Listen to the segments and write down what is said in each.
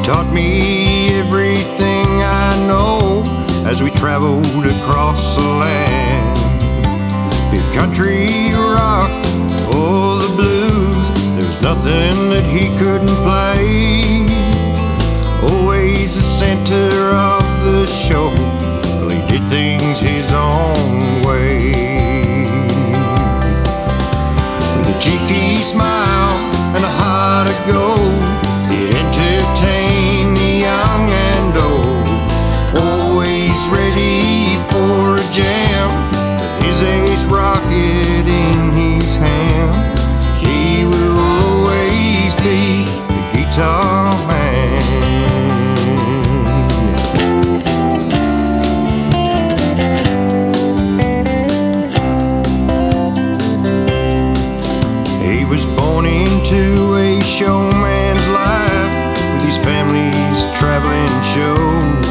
taught me everything I know as we traveled across the land. Big country rock, oh the blues, there's nothing that he couldn't play. Always the center of the show, well, he did things his own way. With a cheeky smile and a heart of gold, he'd entertain the young and old. Always ready for a jam, with his ace rocket in his hand. He will always be the guitar man. He was born into a showman's life with his family's traveling show.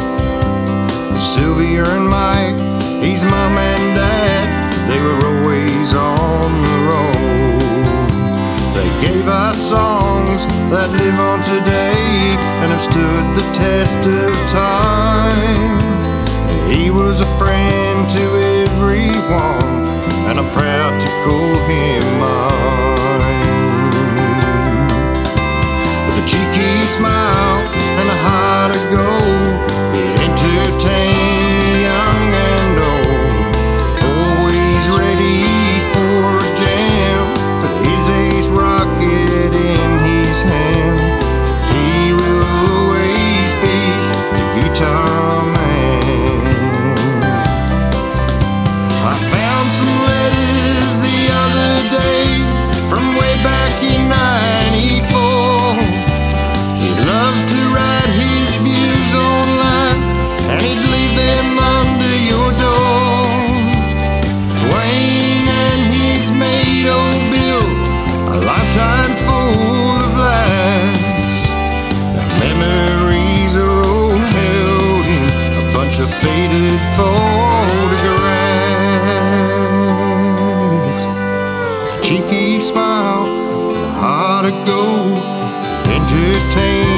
Sylvia and Mike, he's mom and dad, they were always on the road. They gave us songs that live on today and have stood the test of time. He was a friend to everyone, and I'm proud to call him mine. With a cheeky smile and a heart of gold, he entertained the young and old. Always ready for a jam, with his ace rocket in his hand. He will always be the guitar man. I found some letters the other day from way back in '94. He loved to write his views on life, and he'd leave them under your door. Wayne and his mate, old Bill, a lifetime full of laughs. The memories are all held in a bunch of faded photographs. Cheeky smile, and a heart of gold, entertain